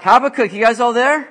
Habakkuk, you guys all there?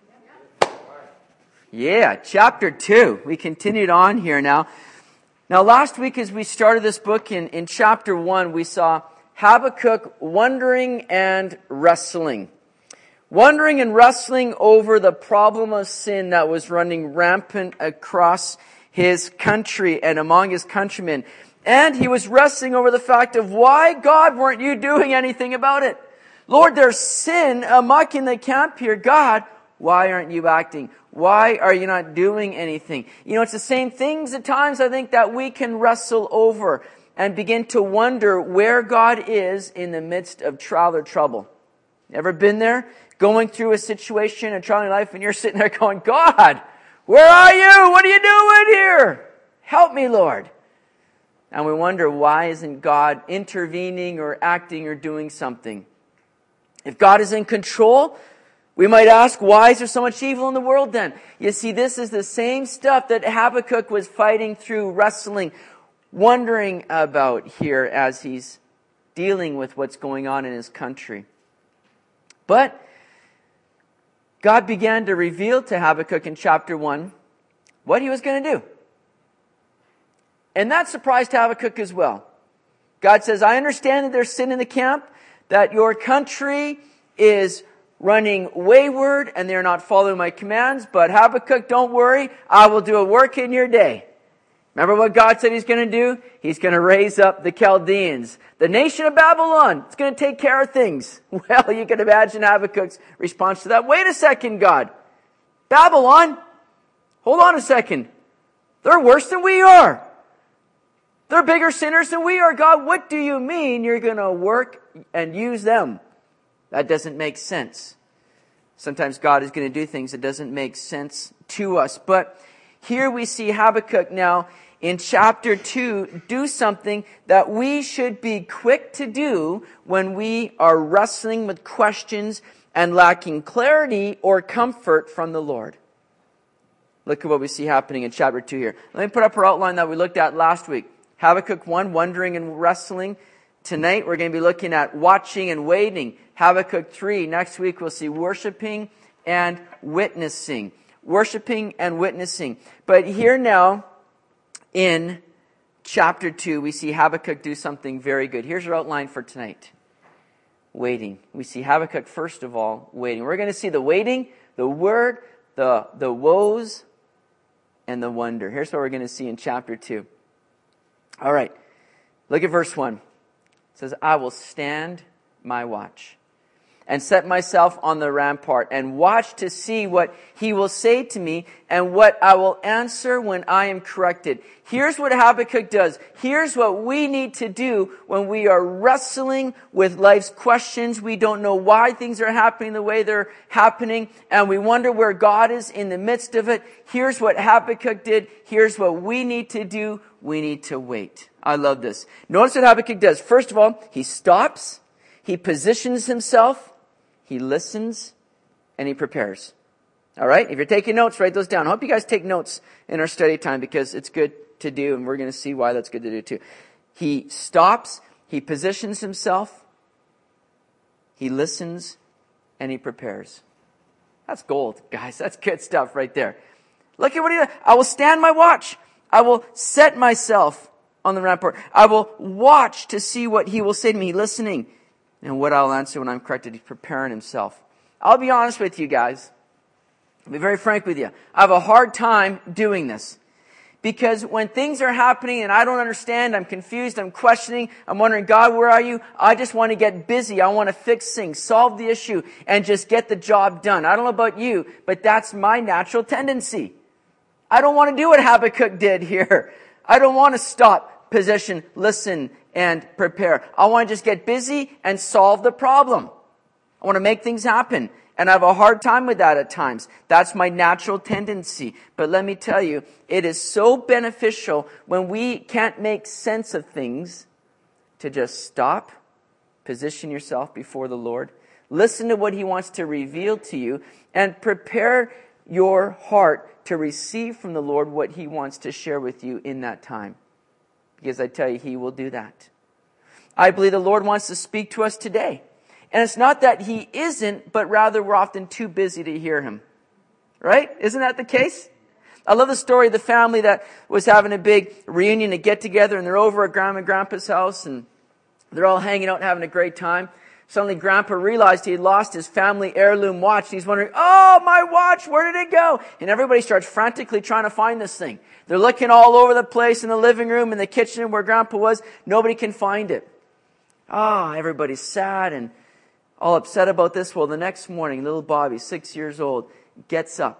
Yeah, chapter 2. We continued on here now. Now last week as we started this book in chapter 1, we saw Habakkuk wondering and wrestling. Wondering and wrestling over the problem of sin that was running rampant across his country and among his countrymen. And he was wrestling over the fact of why, God, weren't you doing anything about it? Lord, there's sin amok in the camp here. God, why aren't you acting? Why are you not doing anything? You know, it's the same things at times, I think, that we can wrestle over and begin to wonder where God is in the midst of trial or trouble. Ever been there? Going through a situation, a trial in life, and you're sitting there going, God, where are you? What are you doing here? Help me, Lord. And we wonder, why isn't God intervening or acting or doing something? If God is in control, we might ask, why is there so much evil in the world then? You see, this is the same stuff that Habakkuk was fighting through, wrestling, wondering about here as he's dealing with what's going on in his country. But God began to reveal to Habakkuk in chapter 1 what he was going to do. And that surprised Habakkuk as well. God says, I understand that there's sin in the camp, that your country is running wayward and they're not following my commands. But Habakkuk, don't worry. I will do a work in your day. Remember what God said He's going to do? He's going to raise up the Chaldeans. The nation of Babylon. It's going to take care of things. Well, you can imagine Habakkuk's response to that. Wait a second, God. Babylon? Hold on a second. They're worse than we are. They're bigger sinners than we are. God, what do you mean you're going to work and use them? That doesn't make sense. Sometimes God is going to do things that doesn't make sense to us. But here we see Habakkuk now in chapter 2 do something that we should be quick to do when we are wrestling with questions and lacking clarity or comfort from the Lord. Look at what we see happening in chapter 2 here. Let me put up our outline that we looked at last week. Habakkuk 1, wondering and wrestling. Tonight we're going to be looking at watching and waiting. Habakkuk 3, next week we'll see worshiping and witnessing. Worshiping and witnessing. But here now, in chapter 2, we see Habakkuk do something very good. Here's our outline for tonight. Waiting. We see Habakkuk, first of all, waiting. We're going to see the waiting, the word, the woes, and the wonder. Here's what we're going to see in chapter 2. All right. Look at verse 1. It says, I will stand my watch and set myself on the rampart and watch to see what he will say to me and what I will answer when I am corrected. Here's what Habakkuk does. Here's what we need to do when we are wrestling with life's questions. We don't know why things are happening the way they're happening, and we wonder where God is in the midst of it. Here's what Habakkuk did. Here's what we need to do. We need to wait. I love this. Notice what Habakkuk does. First of all, he stops. He positions himself. He listens, and he prepares. All right? If you're taking notes, write those down. I hope you guys take notes in our study time because it's good to do, and we're going to see why that's good to do too. He stops, he positions himself, he listens, and he prepares. That's gold, guys. That's good stuff right there. Look at what he does. I will stand my watch. I will set myself on the rampart. I will watch to see what he will say to me, listening. And what I'll answer when I'm corrected. He's preparing himself. I'll be honest with you guys. I'll be very frank with you. I have a hard time doing this. Because when things are happening and I don't understand, I'm confused, I'm questioning, I'm wondering, God, where are you? I just want to get busy. I want to fix things, solve the issue, and just get the job done. I don't know about you, but that's my natural tendency. I don't want to do what Habakkuk did here. I don't want to stop, position, listen, and prepare. I want to just get busy and solve the problem. I want to make things happen. And I have a hard time with that at times. That's my natural tendency. But let me tell you, it is so beneficial when we can't make sense of things to just stop, position yourself before the Lord, listen to what He wants to reveal to you, and prepare your heart to receive from the Lord what He wants to share with you in that time. Because I tell you, He will do that. I believe the Lord wants to speak to us today. And it's not that he isn't, but rather we're often too busy to hear him. Right? Isn't that the case? I love the story of the family that was having a big reunion, a get-together, and they're over at Grandma and Grandpa's house, and they're all hanging out and having a great time. Suddenly, Grandpa realized he had lost his family heirloom watch, and he's wondering, oh, my watch, where did it go? And everybody starts frantically trying to find this thing. They're looking all over the place, in the living room, in the kitchen where Grandpa was. Nobody can find it. Everybody's sad and all upset about this. Well, the next morning, little Bobby, 6 years old, gets up,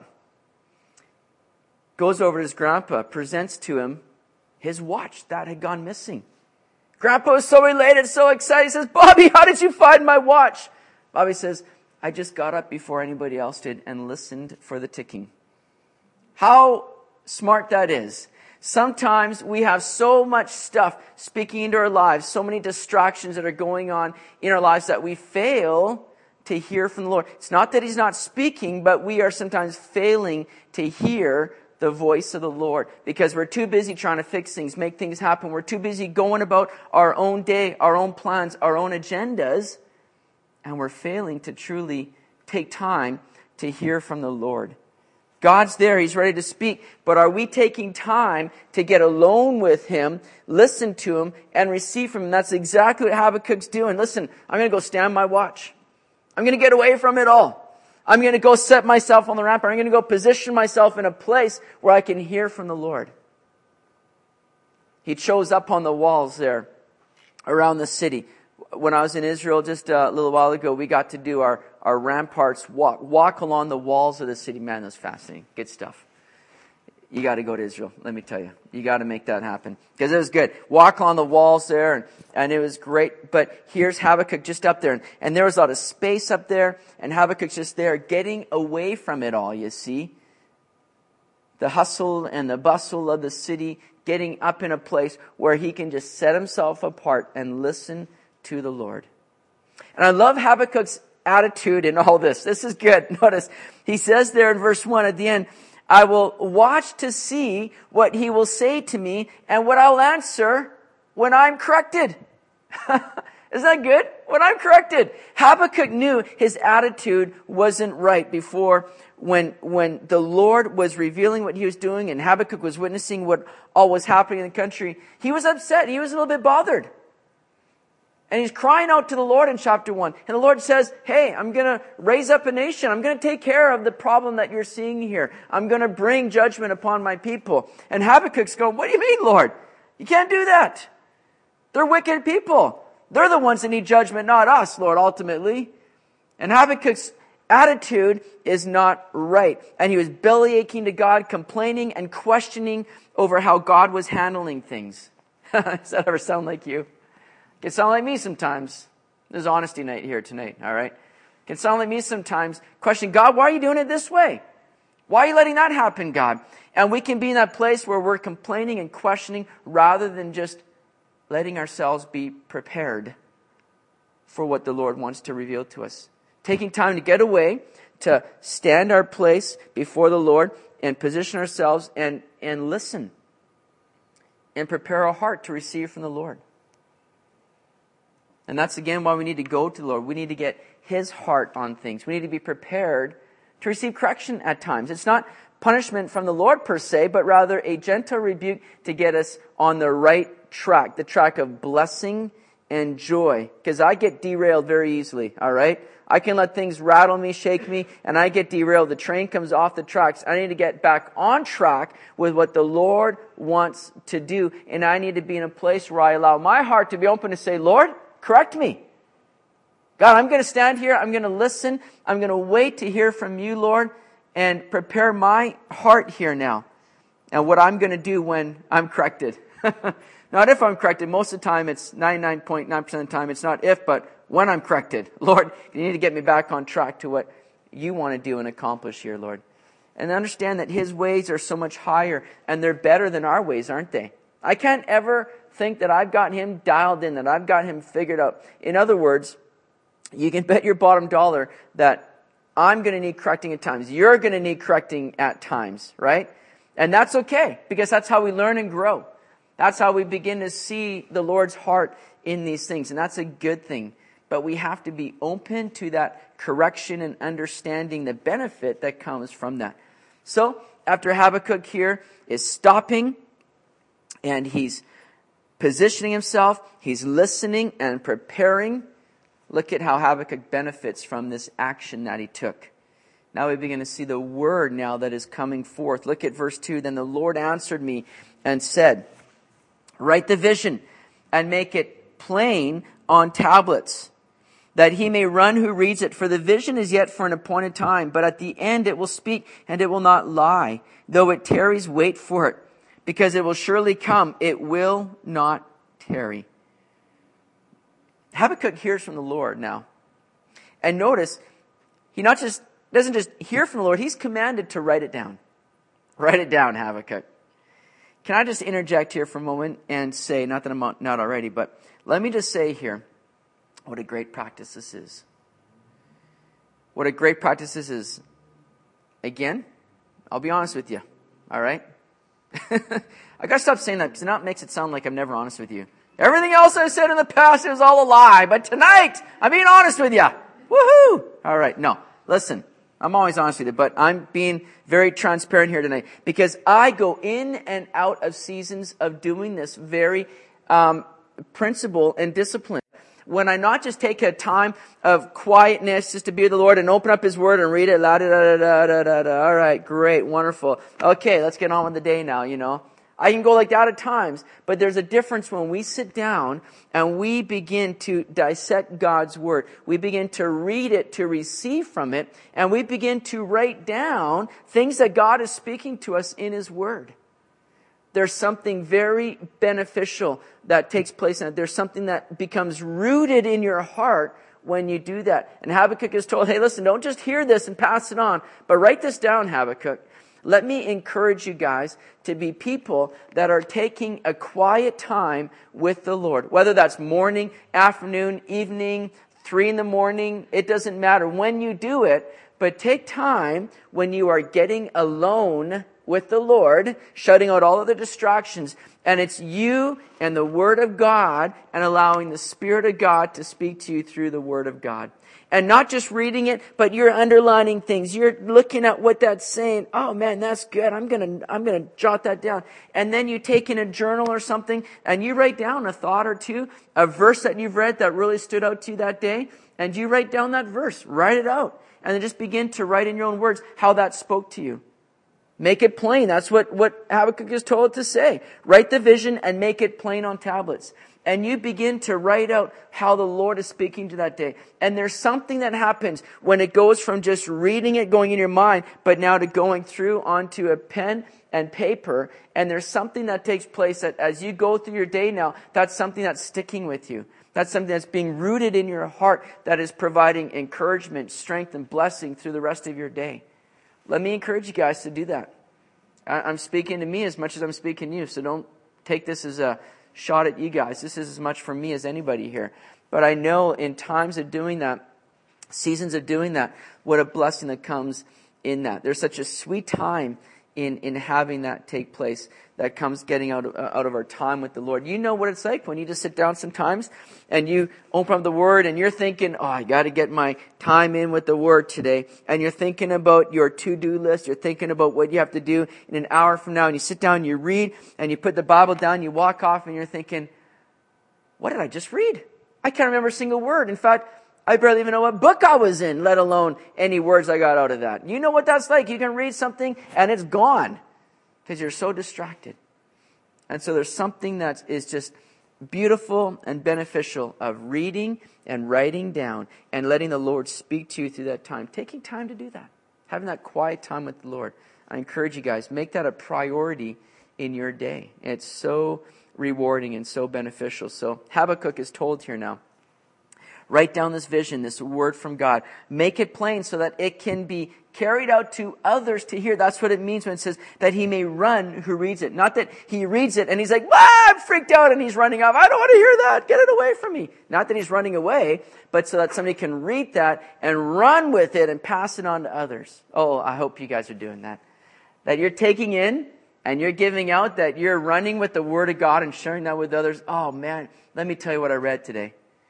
goes over to his grandpa, presents to him his watch that had gone missing. Grandpa was so elated, so excited. He says, Bobby, how did you find my watch? Bobby says, I just got up before anybody else did and listened for the ticking. How smart that is. Sometimes we have so much stuff speaking into our lives, so many distractions that are going on in our lives that we fail to hear from the Lord. It's not that He's not speaking, but we are sometimes failing to hear the voice of the Lord because we're too busy trying to fix things, make things happen. We're too busy going about our own day, our own plans, our own agendas, and we're failing to truly take time to hear from the Lord. God's there. He's ready to speak. But are we taking time to get alone with Him, listen to Him, and receive from Him? That's exactly what Habakkuk's doing. Listen, I'm going to go stand my watch. I'm going to get away from it all. I'm going to go set myself on the rampart. I'm going to go position myself in a place where I can hear from the Lord. He chose up on the walls there around the city. When I was in Israel just a little while ago, we got to do our ramparts walk along the walls of the city. Man, that's fascinating. Good stuff. You got to go to Israel, let me tell you. You got to make that happen. Because it was good. Walk on the walls there, and it was great. But here's Habakkuk just up there. And there was a lot of space up there, and Habakkuk's just there getting away from it all, you see. The hustle and the bustle of the city, getting up in a place where he can just set himself apart and listen to the Lord. And I love Habakkuk's attitude in all this. This is good. Notice, he says there in verse 1 at the end, I will watch to see what he will say to me and what I'll answer when I'm corrected. Isn't that good? When I'm corrected. Habakkuk knew his attitude wasn't right before when the Lord was revealing what He was doing and Habakkuk was witnessing what all was happening in the country. He was upset. He was a little bit bothered. And he's crying out to the Lord in chapter 1. And the Lord says, hey, I'm going to raise up a nation. I'm going to take care of the problem that you're seeing here. I'm going to bring judgment upon my people. And Habakkuk's going, what do you mean, Lord? You can't do that. They're wicked people. They're the ones that need judgment, not us, Lord, ultimately. And Habakkuk's attitude is not right. And he was bellyaching to God, complaining and questioning over how God was handling things. Does that ever sound like you? It can sound like me sometimes. There's honesty night here tonight, all right? It can sound like me sometimes. Question, God, why are you doing it this way? Why are you letting that happen, God? And we can be in that place where we're complaining and questioning rather than just letting ourselves be prepared for what the Lord wants to reveal to us. Taking time to get away, to stand our place before the Lord and position ourselves and listen and prepare our heart to receive from the Lord. And that's again why we need to go to the Lord. We need to get His heart on things. We need to be prepared to receive correction at times. It's not punishment from the Lord per se, but rather a gentle rebuke to get us on the right track, the track of blessing and joy. Because I get derailed very easily, all right? I can let things rattle me, shake me, and I get derailed. The train comes off the tracks. I need to get back on track with what the Lord wants to do. And I need to be in a place where I allow my heart to be open to say, Lord, correct me. God, I'm going to stand here. I'm going to listen. I'm going to wait to hear from you, Lord, and prepare my heart here now. And what I'm going to do when I'm corrected. Not if I'm corrected. Most of the time, it's 99.9% of the time, it's not if, but when I'm corrected. Lord, you need to get me back on track to what you want to do and accomplish here, Lord. And understand that His ways are so much higher, and they're better than our ways, aren't they? I can't ever think that I've got Him dialed in, that I've got Him figured out. In other words, you can bet your bottom dollar that I'm going to need correcting at times. You're going to need correcting at times, right? And that's okay, because that's how we learn and grow. That's how we begin to see the Lord's heart in these things. And that's a good thing. but we have to be open to that correction and understanding the benefit that comes from that. So, after Habakkuk here is stopping, and he's positioning himself, he's listening and preparing. Look at how Habakkuk benefits from this action that he took. Now we begin to see the word now that is coming forth. Look at verse 2. Then the Lord answered me and said, write the vision and make it plain on tablets, that he may run who reads it. For the vision is yet for an appointed time, but at the end it will speak and it will not lie. Though it tarries, wait for it, because it will surely come. It will not tarry. Habakkuk hears from the Lord now. And notice, he doesn't just hear from the Lord, he's commanded to write it down. Write it down, Habakkuk. Can I just interject here for a moment and say, not that I'm not already, but let me just say here, what a great practice this is. What a great practice this is. Again, I'll be honest with you. All right? I gotta stop saying that because now it makes it sound like I'm never honest with you. Everything else I said in the past, it was all a lie. But tonight, I'm being honest with you. Woohoo! All right. No, listen. I'm always honest with you, but I'm being very transparent here tonight because I go in and out of seasons of doing this very principle and discipline. When I not just take a time of quietness just to be with the Lord and open up His Word and read it, la da da da da da da. All right, great, wonderful. Okay, let's get on with the day now, you know. I can go like that at times, but there's a difference when we sit down and we begin to dissect God's Word. We begin to read it, to receive from it, and we begin to write down things that God is speaking to us in His Word. There's something very beneficial that takes place in it. There's something that becomes rooted in your heart when you do that. And Habakkuk is told, hey, listen, don't just hear this and pass it on, but write this down, Habakkuk. Let me encourage you guys to be people that are taking a quiet time with the Lord. Whether that's morning, afternoon, evening, 3 a.m, it doesn't matter when you do it, but take time when you are getting alone with the Lord, shutting out all of the distractions, and it's you and the Word of God and allowing the Spirit of God to speak to you through the Word of God. And not just reading it, but you're underlining things. You're looking at what that's saying. Oh man, that's good. I'm gonna jot that down. And then you take in a journal or something and you write down a thought or two, a verse that you've read that really stood out to you that day, and you write down that verse. Write it out. And then just begin to write in your own words how that spoke to you. Make it plain. That's what Habakkuk is told to say. Write the vision and make it plain on tablets. And you begin to write out how the Lord is speaking to that day. And there's something that happens when it goes from just reading it, going in your mind, but now to going through onto a pen and paper. And there's something that takes place that as you go through your day now, that's something that's sticking with you. That's something that's being rooted in your heart that is providing encouragement, strength, and blessing through the rest of your day. Let me encourage you guys to do that. I'm speaking to me as much as I'm speaking to you, so don't take this as a shot at you guys. This is as much for me as anybody here. But I know in times of doing that, seasons of doing that, what a blessing that comes in that. There's such a sweet time in having that take place that comes getting out of our time with the Lord. You know what it's like when you just sit down sometimes and you open up the Word and you're thinking, oh, I got to get my time in with the Word today. And you're thinking about your to-do list. You're thinking about what you have to do in an hour from now. And you sit down, you read, and you put the Bible down, you walk off, and you're thinking, what did I just read? I can't remember a single word. In fact, I barely even know what book I was in, let alone any words I got out of that. You know what that's like. You can read something and it's gone because you're so distracted. And so there's something that is just beautiful and beneficial of reading and writing down and letting the Lord speak to you through that time. Taking time to do that. Having that quiet time with the Lord. I encourage you guys, make that a priority in your day. It's so rewarding and so beneficial. So Habakkuk is told here now, write down this vision, this word from God. Make it plain so that it can be carried out to others to hear. That's what it means when it says that he may run who reads it. Not that he reads it and he's like, I'm freaked out and he's running off. I don't want to hear that. Get it away from me. Not that he's running away, but so that somebody can read that and run with it and pass it on to others. Oh, I hope you guys are doing that. That you're taking in and you're giving out, that you're running with the Word of God and sharing that with others. Oh man, let me tell you what I read today.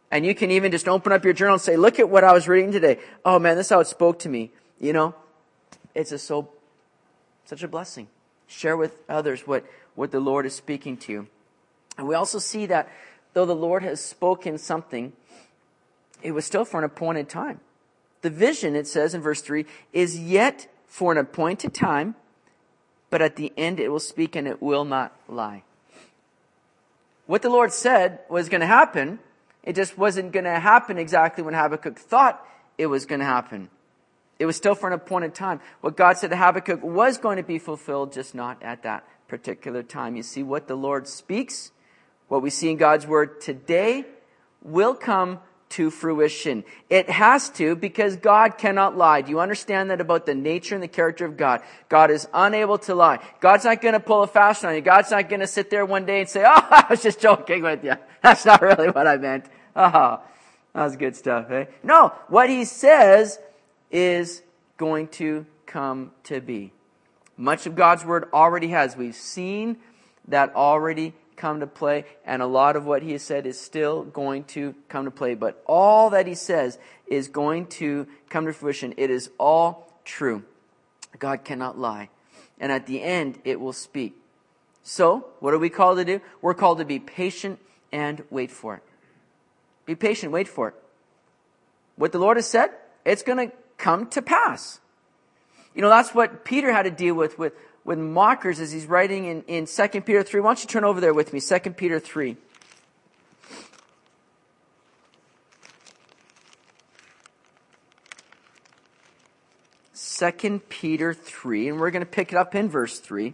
And you can even just open up your journal and say, look at what I was reading today. Oh man, this is how it spoke to me. You know, it's such a blessing. Share with others what the Lord is speaking to you. And we also see that though the Lord has spoken something, it was still for an appointed time. The vision, it says in verse 3, is yet for an appointed time, but at the end it will speak and it will not lie. What the Lord said was going to happen, it just wasn't going to happen exactly when Habakkuk thought it was going to happen. It was still for an appointed time. What God said to Habakkuk was going to be fulfilled, just not at that particular time. You see, what the Lord speaks, what we see in God's word today, will come to fruition. It has to, because God cannot lie. Do you understand that about the nature and the character of God? God is unable to lie. God's not going to pull a fast on you. God's not going to sit there one day and say, oh, I was just joking with you. That's not really what I meant. Oh, that was good stuff, eh? No, what he says is going to come to be. Much of God's word already has. We've seen that already come to play, and a lot of what he has said is still going to come to play. But all that he says is going to come to fruition. It is all true. God cannot lie. And at the end, it will speak. So, what are we called to do? We're called to be patient and wait for it. Be patient, wait for it. What the Lord has said, it's going to come to pass. You know, that's what Peter had to deal with mockers as he's writing in 2 Peter 3. Why don't you turn over there with me, 2 Peter 3. Second Peter 3, and we're going to pick it up in verse 3.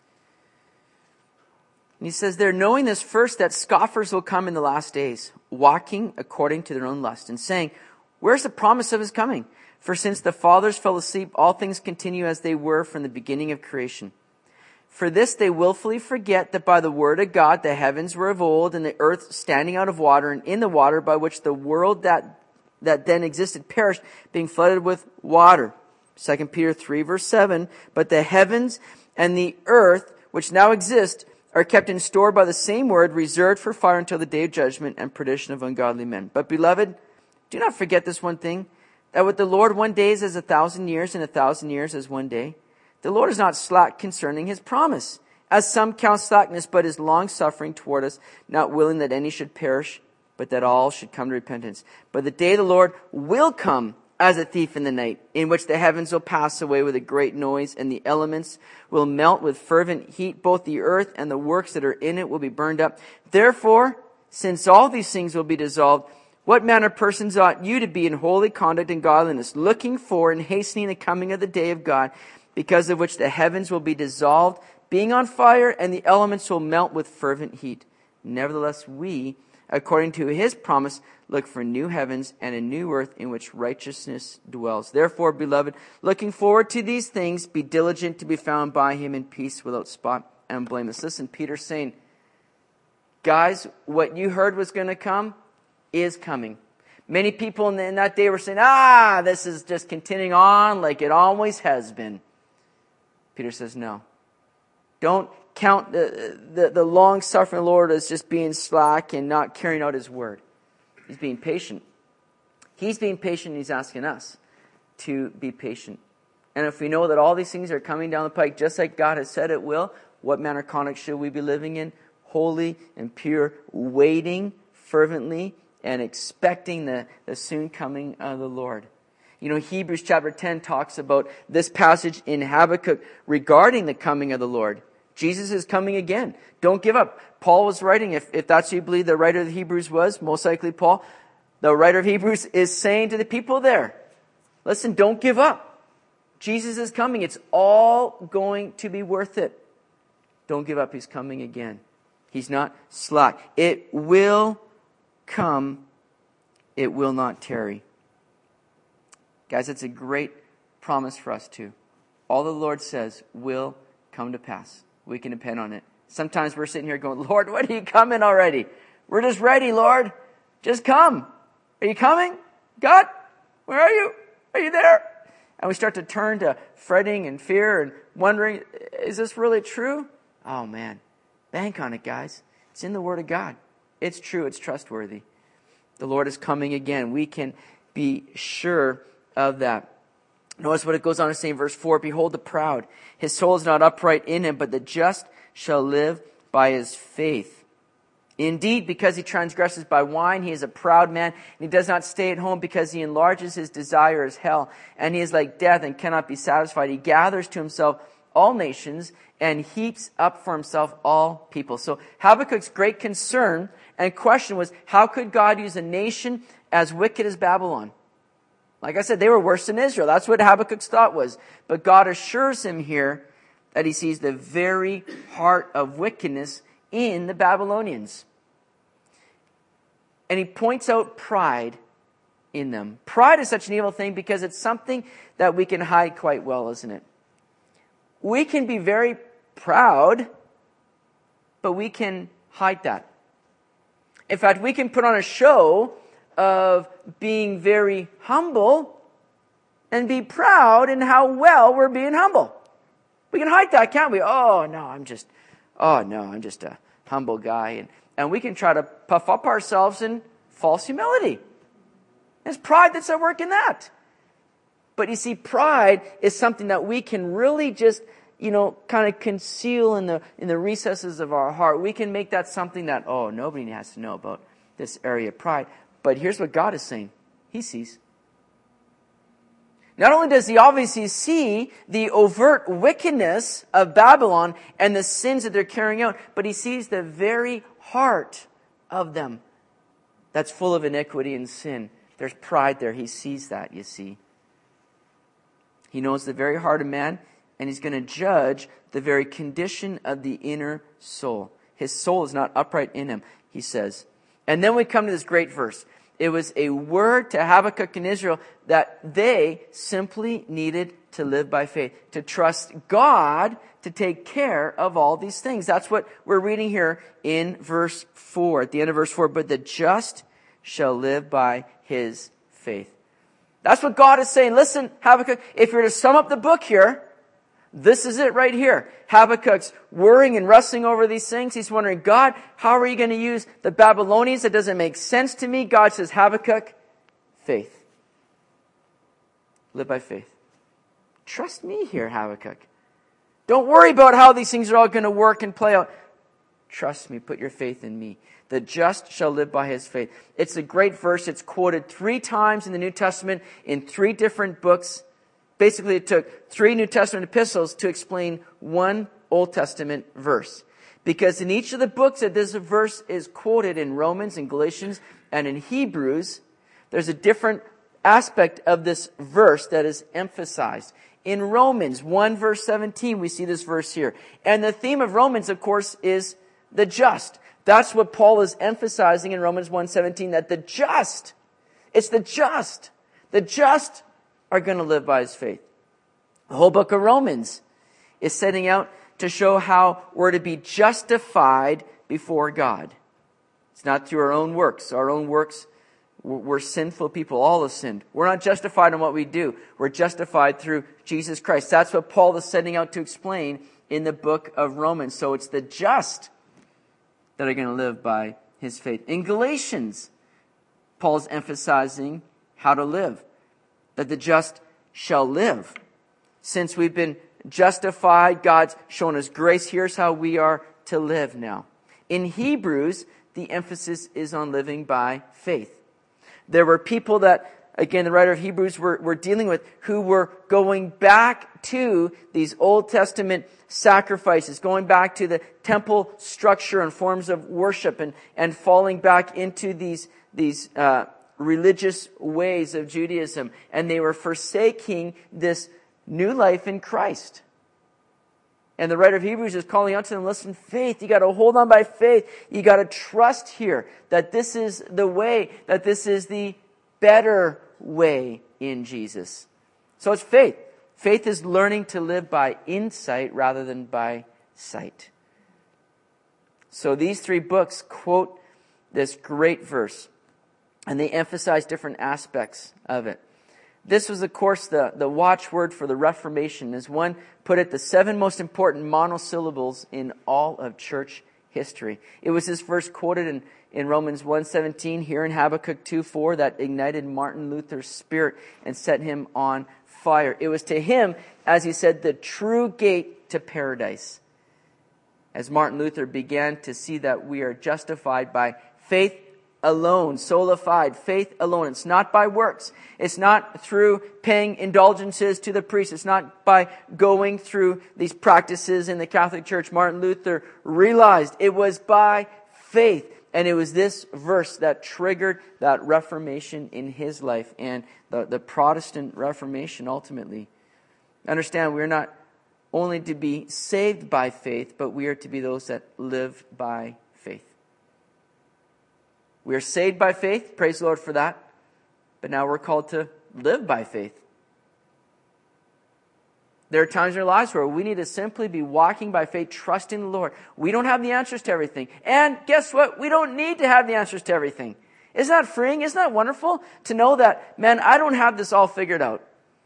And he says there, knowing this first, that scoffers will come in the last days, walking according to their own lust, and saying, where's the promise of his coming? For since the fathers fell asleep, all things continue as they were from the beginning of creation. For this they willfully forget that by the word of God the heavens were of old, and the earth standing out of water, and in the water by which the world that then existed perished, being flooded with water. 2 Peter 3 verse 7, but the heavens and the earth which now exist are kept in store by the same word, reserved for fire until the day of judgment and perdition of ungodly men. But beloved, do not forget this one thing, that with the Lord 1 day is as 1,000 years, and 1,000 years as 1 day. The Lord is not slack concerning his promise, as some count slackness, but is long-suffering toward us, not willing that any should perish, but that all should come to repentance. But the day of the Lord will come as a thief in the night, in which the heavens will pass away with a great noise, and the elements will melt with fervent heat. Both the earth and the works that are in it will be burned up. Therefore, since all these things will be dissolved, what manner of persons ought you to be in holy conduct and godliness, looking for and hastening the coming of the day of God, because of which the heavens will be dissolved, being on fire, and the elements will melt with fervent heat. Nevertheless, we, according to his promise, look for new heavens and a new earth in which righteousness dwells. Therefore, beloved, looking forward to these things, be diligent to be found by him in peace, without spot and blameless. Listen, Peter's saying, guys, what you heard was going to come is coming. Many people in that day were saying, this is just continuing on like it always has been. Peter says, no. Don't count the long-suffering Lord as just being slack and not carrying out his word. He's being patient. He's being patient, and he's asking us to be patient. And if we know that all these things are coming down the pike, just like God has said it will, what manner of conduct should we be living in? Holy and pure, waiting fervently and expecting the soon coming of the Lord. You know, Hebrews chapter 10 talks about this passage in Habakkuk regarding the coming of the Lord. Jesus is coming again. Don't give up. Paul was writing, if that's who you believe the writer of the Hebrews was, most likely Paul, the writer of Hebrews is saying to the people there, listen, don't give up. Jesus is coming. It's all going to be worth it. Don't give up. He's coming again. He's not slack. It will come. It will not tarry. Guys, it's a great promise for us too. All the Lord says will come to pass. We can depend on it. Sometimes we're sitting here going, Lord, when are you coming already? We're just ready, Lord. Just come. Are you coming? God, where are you? Are you there? And we start to turn to fretting and fear and wondering, is this really true? Oh man, bank on it, guys. It's in the Word of God. It's true. It's trustworthy. The Lord is coming again. We can be sure of that. Notice what it goes on to say in verse 4. Behold the proud. His soul is not upright in him, but the just shall live by his faith. Indeed, because he transgresses by wine, he is a proud man, and he does not stay at home because he enlarges his desire as hell, and he is like death and cannot be satisfied. He gathers to himself all nations and heaps up for himself all people. So Habakkuk's great concern and question was, how could God use a nation as wicked as Babylon? Like I said, they were worse than Israel. That's what Habakkuk's thought was. But God assures him here that he sees the very heart of wickedness in the Babylonians. And he points out pride in them. Pride is such an evil thing because it's something that we can hide quite well, isn't it? We can be very proud, but we can hide that. In fact, we can put on a show of being very humble and be proud in how well we're being humble. We can hide that, can't we? Oh no, I'm just a humble guy. And we can try to puff up ourselves in false humility. There's pride that's at work in that. But you see, pride is something that we can really just, kind of conceal in the recesses of our heart. We can make that something that, nobody has to know about this area of pride. But here's what God is saying. He sees. Not only does he obviously see the overt wickedness of Babylon and the sins that they're carrying out, but he sees the very heart of them that's full of iniquity and sin. There's pride there. He sees that, you see. He knows the very heart of man, and he's going to judge the very condition of the inner soul. His soul is not upright in him, he says. And then we come to this great verse. It was a word to Habakkuk and Israel that they simply needed to live by faith, to trust God to take care of all these things. That's what we're reading here in verse 4, at the end of verse 4. But the just shall live by his faith. That's what God is saying. Listen, Habakkuk, if you're to sum up the book here, this is it right here. Habakkuk's worrying and wrestling over these things. He's wondering, God, how are you going to use the Babylonians? That doesn't make sense to me. God says, Habakkuk, faith. Live by faith. Trust me here, Habakkuk. Don't worry about how these things are all going to work and play out. Trust me. Put your faith in me. The just shall live by his faith. It's a great verse. It's quoted 3 times in the New Testament in 3 different books. Basically, it took 3 New Testament epistles to explain 1 Old Testament verse. Because in each of the books that this verse is quoted, in Romans and Galatians and in Hebrews, there's a different aspect of this verse that is emphasized. In Romans 1 verse 17, we see this verse here. And the theme of Romans, of course, is the just. That's what Paul is emphasizing in Romans 1:17, that the just, it's the just are going to live by his faith. The whole book of Romans is setting out to show how we're to be justified before God. It's not through our own works. Our own works, we're sinful people. All have sinned. We're not justified in what we do. We're justified through Jesus Christ. That's what Paul is setting out to explain in the book of Romans. So it's the just that are going to live by his faith. In Galatians, Paul's emphasizing how to live. That the just shall live. Since we've been justified, God's shown us grace. Here's how we are to live now. In Hebrews, the emphasis is on living by faith. There were people that, again, the writer of Hebrews were dealing with, who were going back to these Old Testament sacrifices, going back to the temple structure and forms of worship, and falling back into these religious ways of Judaism. And they were forsaking this new life in Christ. And the writer of Hebrews is calling out to them, listen, faith, you got to hold on by faith. You got to trust here that this is the way, that this is the better way in Jesus. So it's faith. Faith is learning to live by insight rather than by sight. So these 3 books quote this great verse, and they emphasize different aspects of it. This was, of course, the watchword for the Reformation. As one put it, the 7 most important monosyllables in all of church history. It was his verse quoted in Romans 1:17, here in Habakkuk 2:4, that ignited Martin Luther's spirit and set him on fire. It was to him, as he said, the true gate to paradise. As Martin Luther began to see that we are justified by faith alone, sola fide, faith alone. It's not by works. It's not through paying indulgences to the priest. It's not by going through these practices in the Catholic Church. Martin Luther realized it was by faith. And it was this verse that triggered that Reformation in his life and the Protestant Reformation ultimately. Understand, we're not only to be saved by faith, but we are to be those that live by faith. We are saved by faith. Praise the Lord for that. But now we're called to live by faith. There are times in our lives where we need to simply be walking by faith, trusting the Lord. We don't have the answers to everything. And guess what? We don't need to have the answers to everything. Isn't that freeing? Isn't that wonderful? To know that, man, I don't have this all figured out.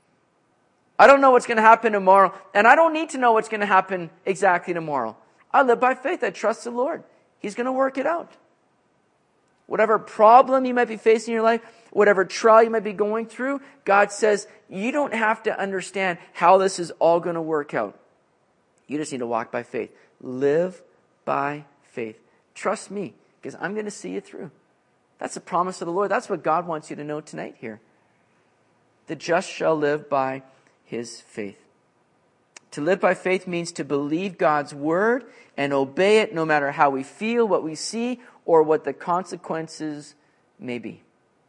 I don't know what's going to happen tomorrow. And I don't need to know what's going to happen exactly tomorrow. I live by faith. I trust the Lord. He's going to work it out. Whatever problem you might be facing in your life, whatever trial you might be going through, God says, you don't have to understand how this is all going to work out. You just need to walk by faith. Live by faith. Trust me, because I'm going to see you through. That's the promise of the Lord. That's what God wants you to know tonight here. The just shall live by his faith. To live by faith means to believe God's word and obey it no matter how we feel, what we see, or what the consequences may be.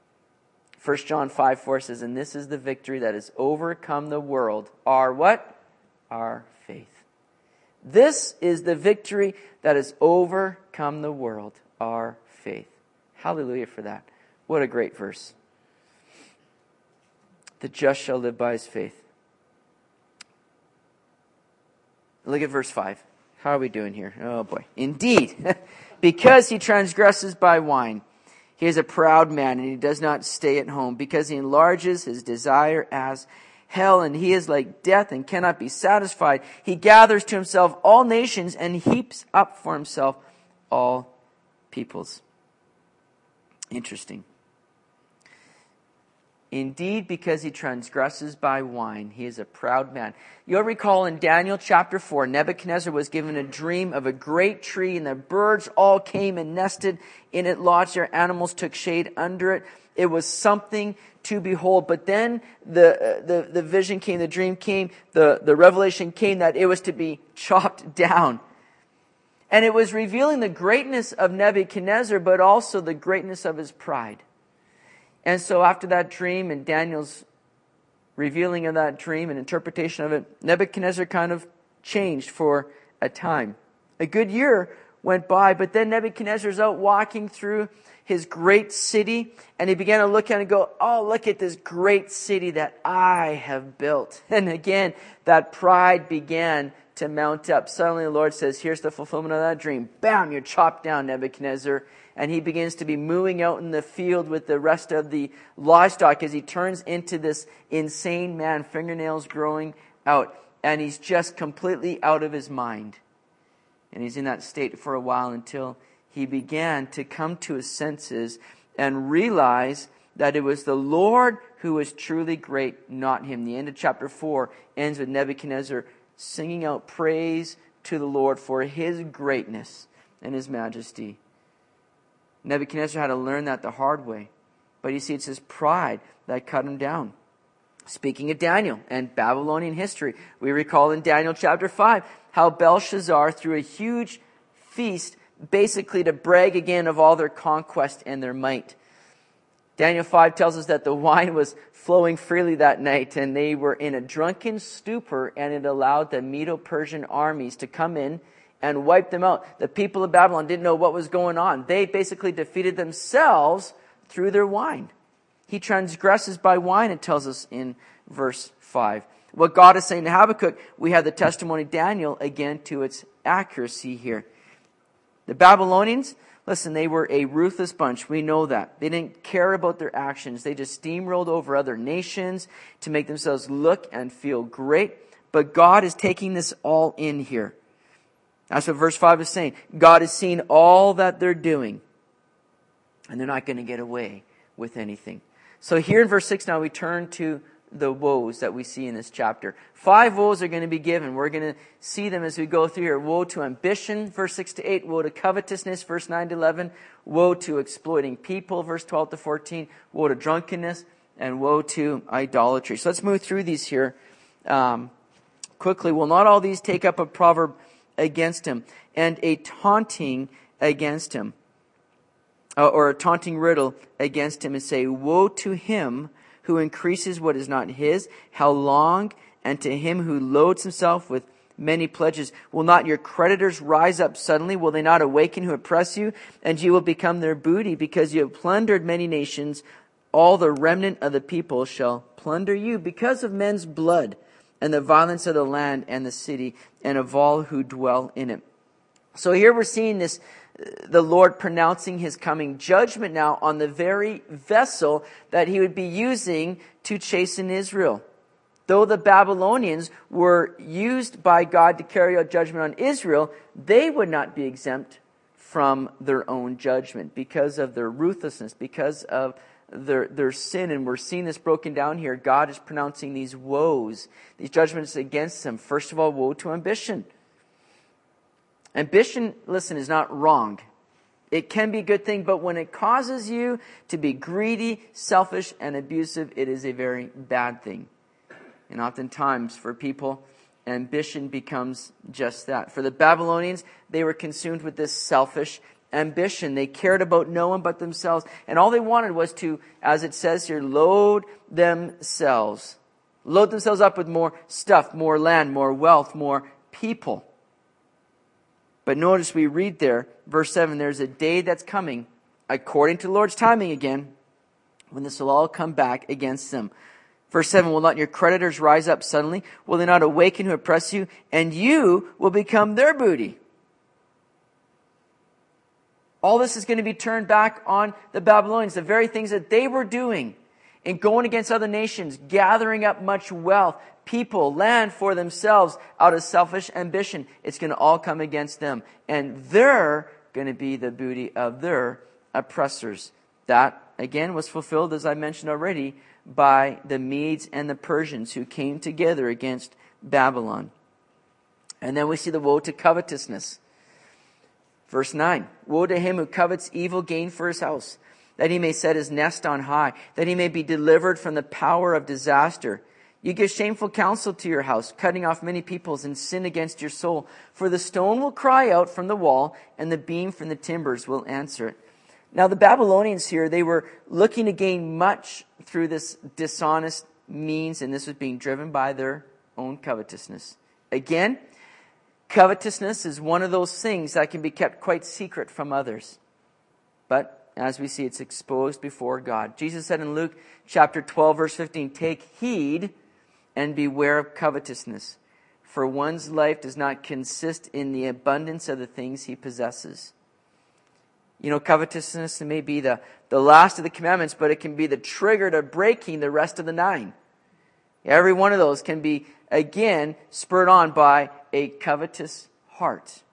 1 John 5:4 says, and this is the victory that has overcome the world. Our what? Our faith. This is the victory that has overcome the world. Our faith. Hallelujah for that. What a great verse. The just shall live by his faith. Look at verse 5. How are we doing here? Oh boy. Indeed, because he transgresses by wine, he is a proud man and he does not stay at home, because he enlarges his desire as hell, and he is like death and cannot be satisfied. He gathers to himself all nations and heaps up for himself all peoples. Interesting. Indeed, because he transgresses by wine, he is a proud man. You'll recall in Daniel chapter 4, Nebuchadnezzar was given a dream of a great tree, and the birds all came and nested in it, lodged their animals, took shade under it. It was something to behold. But then the vision came, the dream came, the revelation came that it was to be chopped down. And it was revealing the greatness of Nebuchadnezzar, but also the greatness of his pride. And so after that dream and Daniel's revealing of that dream and interpretation of it, Nebuchadnezzar kind of changed for a time. A good year went by, but then Nebuchadnezzar's out walking through his great city, and he began to look at it and go, oh, look at this great city that I have built. And again, that pride began to mount up. Suddenly the Lord says, here's the fulfillment of that dream. Bam, you're chopped down, Nebuchadnezzar. And he begins to be moving out in the field with the rest of the livestock as he turns into this insane man, fingernails growing out. And he's just completely out of his mind. And he's in that state for a while until he began to come to his senses and realize that it was the Lord who was truly great, not him. The end of chapter 4 ends with Nebuchadnezzar singing out praise to the Lord for his greatness and his majesty. Nebuchadnezzar had to learn that the hard way. But you see, it's his pride that cut him down. Speaking of Daniel and Babylonian history, we recall in Daniel chapter 5 how Belshazzar threw a huge feast basically to brag again of all their conquest and their might. Daniel 5 tells us that the wine was flowing freely that night, and they were in a drunken stupor, and it allowed the Medo-Persian armies to come in and wipe them out. The people of Babylon didn't know what was going on. They basically defeated themselves through their wine. He transgresses by wine, it tells us in verse 5. What God is saying to Habakkuk, we have the testimony of Daniel again to its accuracy here. The Babylonians, listen, they were a ruthless bunch. We know that. They didn't care about their actions. They just steamrolled over other nations to make themselves look and feel great. But God is taking this all in here. That's what verse 5 is saying. God has seen all that they're doing, and they're not going to get away with anything. So here in verse 6 now we turn to the woes that we see in this chapter. 5 woes are going to be given. We're going to see them as we go through here. Woe to ambition, verse 6 to 8. Woe to covetousness, verse 9 to 11. Woe to exploiting people, verse 12 to 14. Woe to drunkenness, and woe to idolatry. So let's move through these here quickly. Will not all these take up a proverb against him, and a taunting against him, or a taunting riddle against him, and say, woe to him who increases what is not his, how long? And to him who loads himself with many pledges. Will not your creditors rise up suddenly? Will they not awaken who oppress you? And you will become their booty, because you have plundered many nations. All the remnant of the people shall plunder you because of men's blood, and the violence of the land and the city, and of all who dwell in it. So here we're seeing this, the Lord pronouncing his coming judgment now on the very vessel that he would be using to chasten Israel. Though the Babylonians were used by God to carry out judgment on Israel, they would not be exempt from their own judgment because of their ruthlessness, because of their sin. And we're seeing this broken down here. God is pronouncing these woes, these judgments against them. First of all, woe to ambition. Ambition, listen, is not wrong. It can be a good thing, but when it causes you to be greedy, selfish, and abusive, it is a very bad thing. And oftentimes, for people, ambition becomes just that. For the Babylonians, they were consumed with this selfish ambition. They cared about no one but themselves. And all they wanted was to, as it says here, load themselves. Load themselves up with more stuff, more land, more wealth, more people. But notice we read there, verse 7, there's a day that's coming, according to the Lord's timing again, when this will all come back against them. Verse 7, will not your creditors rise up suddenly? Will they not awaken who oppress you? And you will become their booty. All this is going to be turned back on the Babylonians, the very things that they were doing in going against other nations, gathering up much wealth, people, land for themselves out of selfish ambition. It's going to all come against them. And they're going to be the booty of their oppressors. That, again, was fulfilled, as I mentioned already, by the Medes and the Persians who came together against Babylon. And then we see the woe to covetousness. Verse 9, woe to him who covets evil gain for his house, that he may set his nest on high, that he may be delivered from the power of disaster. You give shameful counsel to your house, cutting off many peoples, and sin against your soul. For the stone will cry out from the wall, and the beam from the timbers will answer it. Now the Babylonians here, they were looking to gain much through this dishonest means, and this was being driven by their own covetousness. Again, covetousness is one of those things that can be kept quite secret from others. But as we see, it's exposed before God. Jesus said in Luke chapter 12, verse 15, take heed and beware of covetousness, for one's life does not consist in the abundance of the things he possesses. You know, covetousness may be the last of the commandments, but it can be the trigger to breaking the rest of the 9. Every one of those can be, again, spurred on by a covetous heart.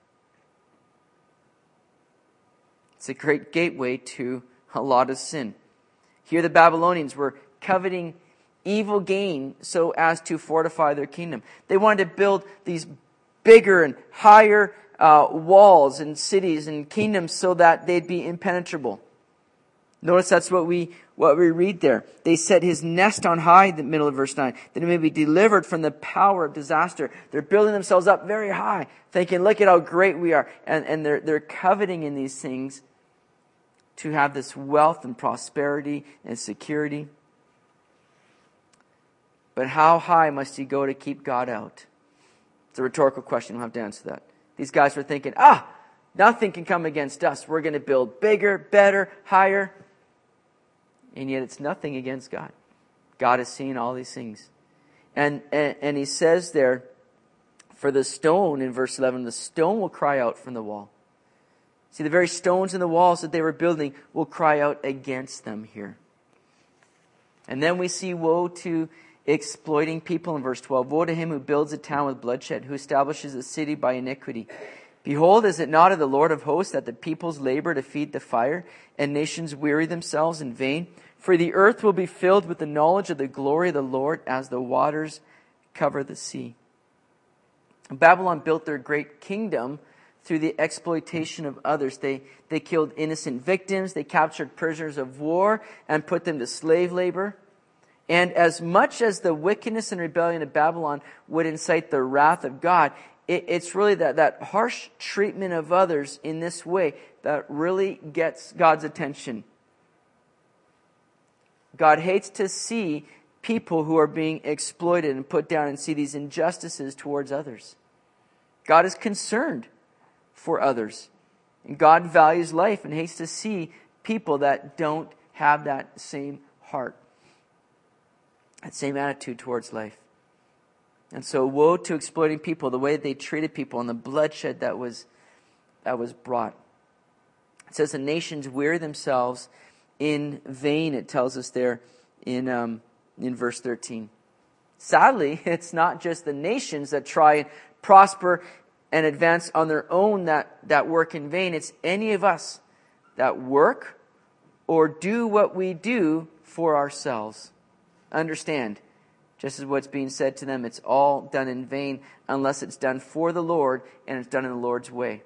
It's a great gateway to a lot of sin. Here the Babylonians were coveting evil gain so as to fortify their kingdom. They wanted to build these bigger and higher walls and cities and kingdoms so that they'd be impenetrable. Notice that's what we read there. They set his nest on high, in the middle of verse 9, that he may be delivered from the power of disaster. They're building themselves up very high, thinking, look at how great we are. And they're coveting in these things to have this wealth and prosperity and security. But how high must he go to keep God out? It's a rhetorical question. We'll have to answer that. These guys were thinking, nothing can come against us. We're going to build bigger, better, higher. And yet it's nothing against God. God is seeing all these things. And he says there, for the stone, in verse 11, the stone will cry out from the wall. See, the very stones in the walls that they were building will cry out against them here. And then we see woe to exploiting people in verse 12. Woe to him who builds a town with bloodshed, who establishes a city by iniquity. Behold, is it not of the Lord of hosts that the peoples labor to feed the fire, and nations weary themselves in vain? For the earth will be filled with the knowledge of the glory of the Lord as the waters cover the sea. Babylon built their great kingdom through the exploitation of others. They killed innocent victims. They captured prisoners of war and put them to slave labor. And as much as the wickedness and rebellion of Babylon would incite the wrath of God, it's really that harsh treatment of others in this way that really gets God's attention. God hates to see people who are being exploited and put down and see these injustices towards others. God is concerned for others. And God values life and hates to see people that don't have that same heart, that same attitude towards life. And so woe to exploiting people, the way they treated people, and the bloodshed that was brought. It says the nations weary themselves in vain, it tells us there in verse 13. Sadly, it's not just the nations that try and prosper and advance on their own that work in vain. It's any of us that work or do what we do for ourselves. Understand, just as what's being said to them, it's all done in vain unless it's done for the Lord and it's done in the Lord's way.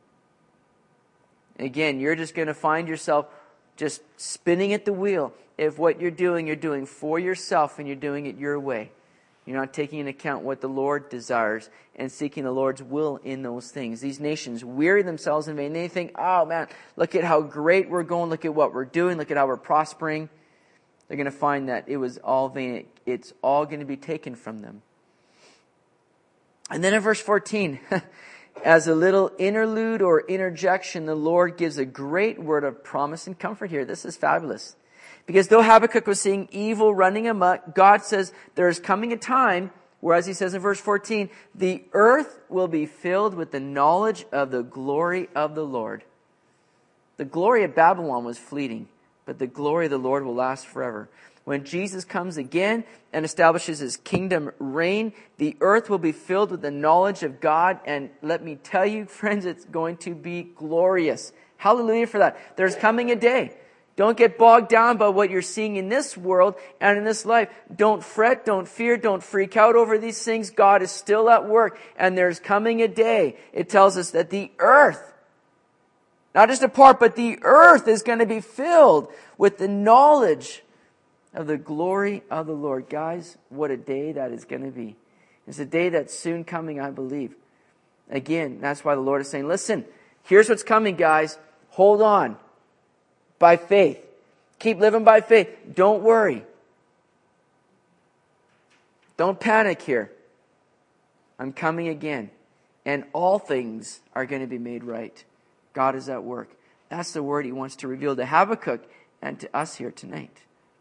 Again, you're just going to find yourself just spinning at the wheel if what you're doing for yourself and you're doing it your way. You're not taking into account what the Lord desires and seeking the Lord's will in those things. These nations weary themselves in vain. They think, oh man, look at how great we're going. Look at what we're doing. Look at how we're prospering. They're going to find that it was all vain. It's all going to be taken from them. And then in verse 14, as a little interlude or interjection, the Lord gives a great word of promise and comfort here. This is fabulous. Because though Habakkuk was seeing evil running amok, God says there is coming a time where, as he says in verse 14, the earth will be filled with the knowledge of the glory of the Lord. The glory of Babylon was fleeting, but the glory of the Lord will last forever. When Jesus comes again and establishes his kingdom reign, the earth will be filled with the knowledge of God. And let me tell you, friends, it's going to be glorious. Hallelujah for that. There's coming a day. Don't get bogged down by what you're seeing in this world and in this life. Don't fret, don't fear, don't freak out over these things. God is still at work, and there's coming a day. It tells us that the earth, not just a part, but the earth is going to be filled with the knowledge of the glory of the Lord. Guys, what a day that is going to be. It's a day that's soon coming, I believe. Again, that's why the Lord is saying, listen, here's what's coming, guys. Hold on. By faith. Keep living by faith. Don't worry. Don't panic here. I'm coming again. And all things are going to be made right. God is at work. That's the word he wants to reveal to Habakkuk and to us here tonight.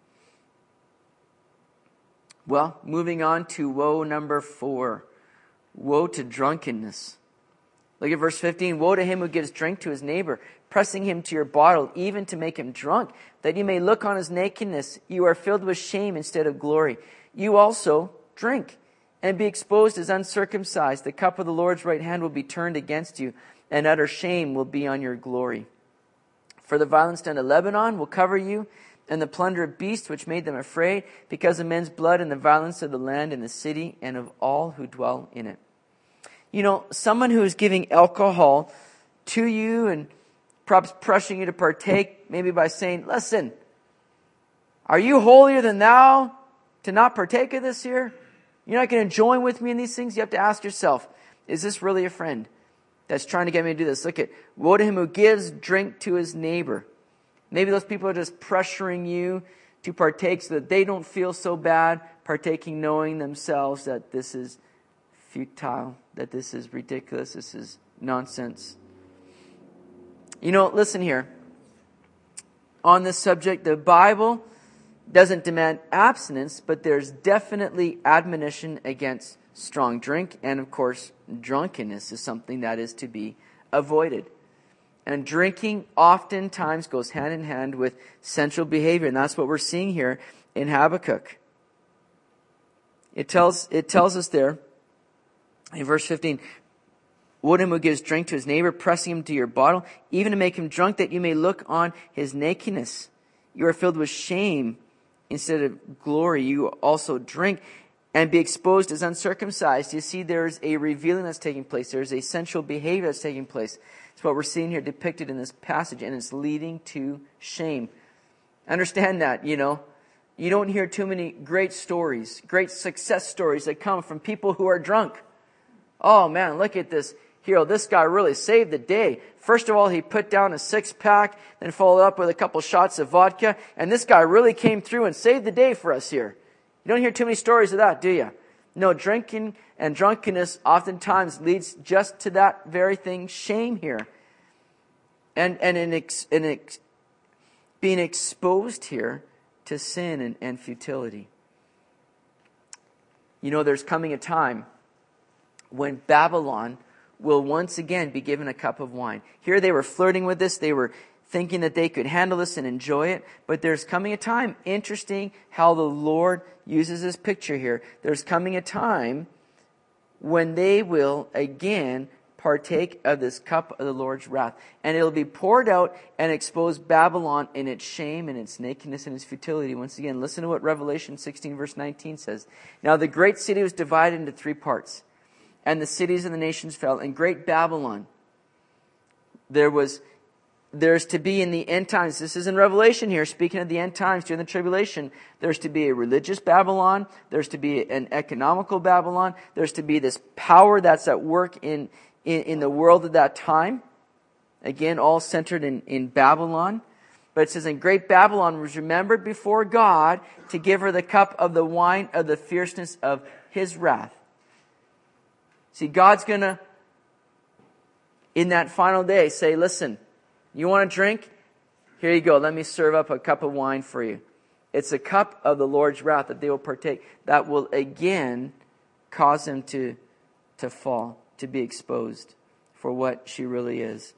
Well, moving on to woe number 4. Woe to drunkenness. Look at verse 15. Woe to him who gives drink to his neighbor, pressing him to your bottle, even to make him drunk, that you may look on his nakedness. You are filled with shame instead of glory. You also drink and be exposed as uncircumcised. The cup of the Lord's right hand will be turned against you, and utter shame will be on your glory. For the violence done to Lebanon will cover you, and the plunder of beasts which made them afraid, because of men's blood and the violence of the land and the city and of all who dwell in it. You know, someone who is giving alcohol to you and perhaps pressuring you to partake, maybe by saying, listen, are you holier than thou to not partake of this here? You're not going to join with me in these things? You have to ask yourself, is this really a friend that's trying to get me to do this? Look at, woe to him who gives drink to his neighbor. Maybe those people are just pressuring you to partake so that they don't feel so bad partaking, knowing themselves that this is futile, that this is ridiculous, this is nonsense. You know, listen here. On this subject, the Bible doesn't demand abstinence, but there's definitely admonition against strong drink. And of course, drunkenness is something that is to be avoided. And drinking oftentimes goes hand in hand with sensual behavior. And that's what we're seeing here in Habakkuk. It tells us there in verse 15, Woe to him who gives drink to his neighbor, pressing him to your bottle, even to make him drunk, that you may look on his nakedness. You are filled with shame instead of glory. You also drink and be exposed as uncircumcised. You see, there's a revealing that's taking place. There's a sensual behavior that's taking place. It's what we're seeing here depicted in this passage, and it's leading to shame. Understand that, you don't hear too many great stories, great success stories that come from people who are drunk. Oh man, look at this hero. This guy really saved the day. First of all, he put down a 6-pack, then followed up with a couple shots of vodka, and this guy really came through and saved the day for us here. You don't hear too many stories of that, do you? No, drinking and drunkenness oftentimes leads just to that very thing, shame here. And being exposed here to sin and futility. There's coming a time when Babylon will once again be given a cup of wine. Here they were flirting with this. They were thinking that they could handle this and enjoy it. But there's coming a time, interesting how the Lord uses this picture here. There's coming a time when they will again partake of this cup of the Lord's wrath. And it'll be poured out and expose Babylon in its shame and its nakedness and its futility. Once again, listen to what Revelation 16 verse 19 says. Now the great city was divided into 3 parts. And the cities of the nations fell. And great Babylon, there's to be in the end times. This is in Revelation here, speaking of the end times during the tribulation. There's to be a religious Babylon. There's to be an economical Babylon. There's to be this power that's at work in the world at that time. Again, all centered in Babylon. But it says, and great Babylon was remembered before God to give her the cup of the wine of the fierceness of his wrath. See, God's going to, in that final day, say, listen, you want to drink? Here you go. Let me serve up a cup of wine for you. It's a cup of the Lord's wrath that they will partake. That will again cause them to fall, to be exposed for what she really is.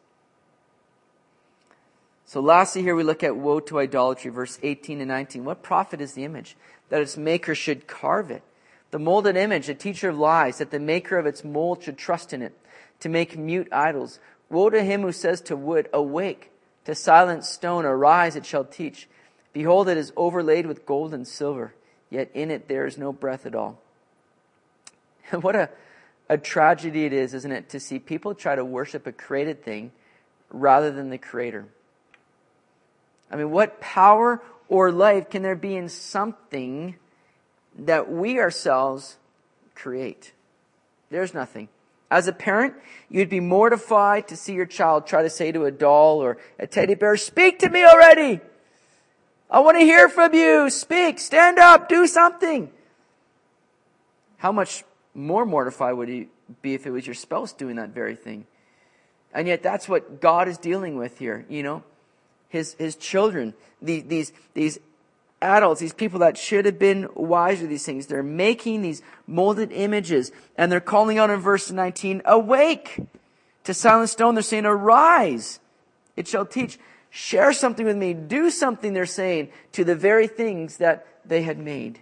So lastly here we look at woe to idolatry, verse 18 and 19. What profit is the image? That its maker should carve it. The molded image, a teacher of lies, that the maker of its mold should trust in it, to make mute idols. Woe to him who says to wood, awake, to silent stone, arise, it shall teach. Behold, it is overlaid with gold and silver, yet in it there is no breath at all. What a tragedy it is, isn't it, to see people try to worship a created thing rather than the Creator. I mean, what power or life can there be in something that we ourselves create? There's nothing. As a parent, you'd be mortified to see your child try to say to a doll or a teddy bear, speak to me already. I want to hear from you. Speak, stand up, do something. How much more mortified would you be if it was your spouse doing that very thing? And yet that's what God is dealing with here, His children, these adults, these people that should have been wise with these things. They're making these molded images, and they're calling out in verse 19, awake! To silent stone, they're saying, arise! It shall teach. Share something with me. Do something, they're saying, to the very things that they had made.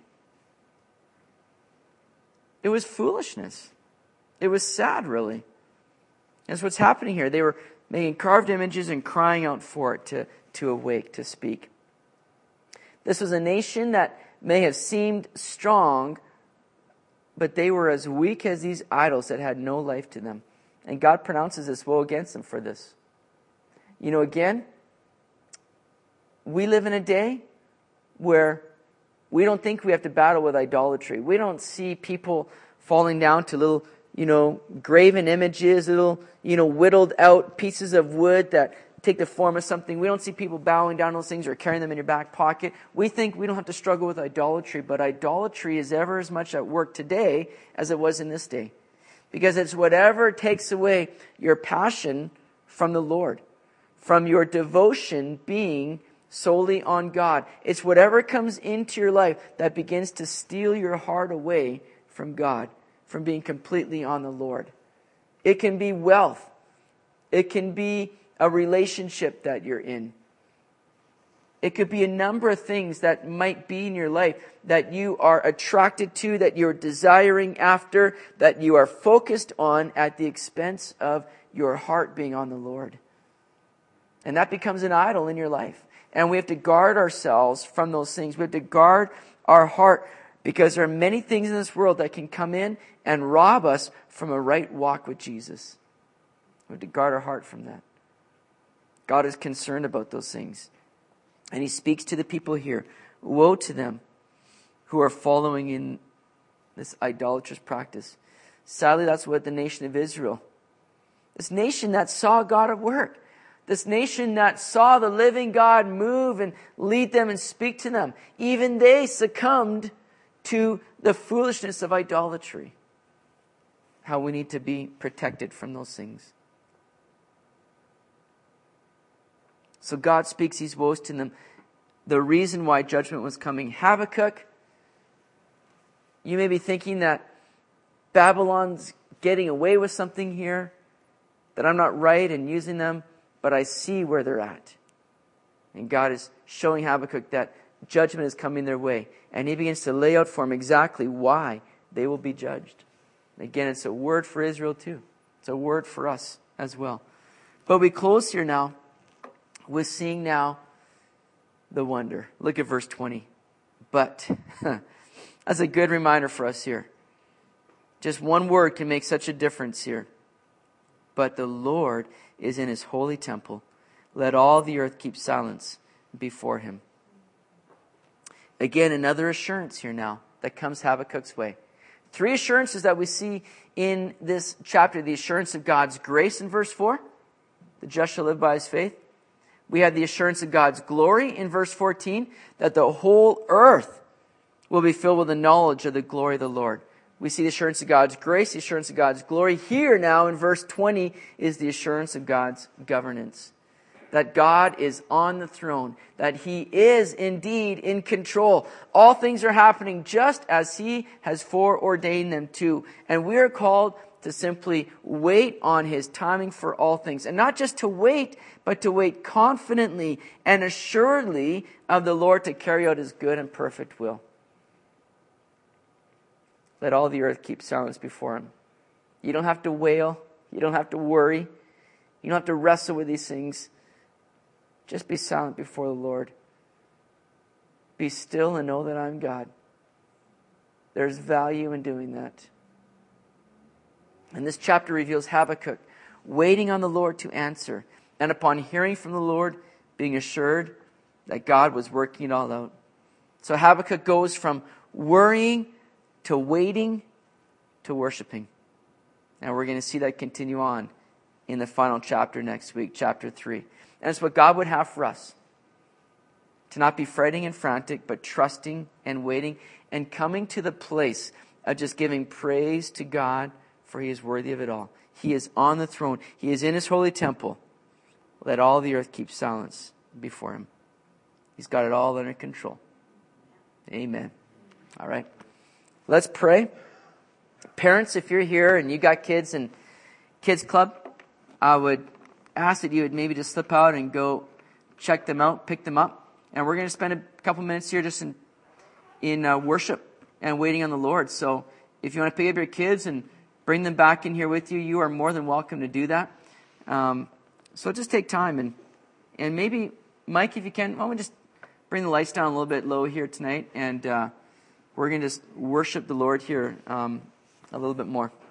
It was foolishness. It was sad, really. That's what's happening here. They were making carved images and crying out for it to awake, to speak. This was a nation that may have seemed strong, but they were as weak as these idols that had no life to them. And God pronounces this woe against them for this. Again, we live in a day where we don't think we have to battle with idolatry. We don't see people falling down to little, graven images, little, whittled out pieces of wood that take the form of something. We don't see people bowing down those things or carrying them in your back pocket. We think we don't have to struggle with idolatry, but idolatry is ever as much at work today as it was in this day. Because it's whatever takes away your passion from the Lord, from your devotion being solely on God. It's whatever comes into your life that begins to steal your heart away from God, from being completely on the Lord. It can be wealth. It can be a relationship that you're in. It could be a number of things that might be in your life that you are attracted to, that you're desiring after, that you are focused on at the expense of your heart being on the Lord. And that becomes an idol in your life. And we have to guard ourselves from those things. We have to guard our heart, because there are many things in this world that can come in and rob us from a right walk with Jesus. We have to guard our heart from that. God is concerned about those things. And He speaks to the people here. Woe to them who are following in this idolatrous practice. Sadly, that's what the nation of Israel, this nation that saw God at work, this nation that saw the living God move and lead them and speak to them, even they succumbed to the foolishness of idolatry. How we need to be protected from those things. So God speaks these woes to them. The reason why judgment was coming. Habakkuk, you may be thinking that Babylon's getting away with something here, that I'm not right in using them, but I see where they're at. And God is showing Habakkuk that judgment is coming their way. And He begins to lay out for him exactly why they will be judged. Again, it's a word for Israel too. It's a word for us as well. But we close here now with seeing now the wonder. Look at verse 20. But, that's a good reminder for us here. Just one word can make such a difference here. But the Lord is in His holy temple. Let all the earth keep silence before Him. Again, another assurance here now that comes Habakkuk's way. 3 assurances that we see in this chapter. The assurance of God's grace in verse 4. The just shall live by his faith. We have the assurance of God's glory in verse 14. That the whole earth will be filled with the knowledge of the glory of the Lord. We see the assurance of God's grace, the assurance of God's glory. Here now in verse 20 is the assurance of God's governance. That God is on the throne. That He is indeed in control. All things are happening just as He has foreordained them to. And we are called to simply wait on His timing for all things. And not just to wait, but to wait confidently and assuredly of the Lord to carry out His good and perfect will. Let all the earth keep silence before Him. You don't have to wail. You don't have to worry. You don't have to wrestle with these things. Just be silent before the Lord. Be still and know that I'm God. There's value in doing that. And this chapter reveals Habakkuk waiting on the Lord to answer. And upon hearing from the Lord, being assured that God was working it all out. So Habakkuk goes from worrying to waiting to worshiping. And we're going to see that continue on in the final chapter next week, chapter 3. And it's what God would have for us. To not be fretting and frantic, but trusting and waiting and coming to the place of just giving praise to God, for He is worthy of it all. He is on the throne. He is in His holy temple. Let all the earth keep silence before Him. He's got it all under control. Amen. All right. Let's pray. Parents, if you're here and you got kids in kids club, I would ask that you would maybe just slip out and go check them out, pick them up. And we're going to spend a couple minutes here just in worship and waiting on the Lord. So if you want to pick up your kids and bring them back in here with you, you are more than welcome to do that. So just take time and maybe, Mike, if you can, why don't we just bring the lights down a little bit low here tonight, and we're going to just worship the Lord here a little bit more.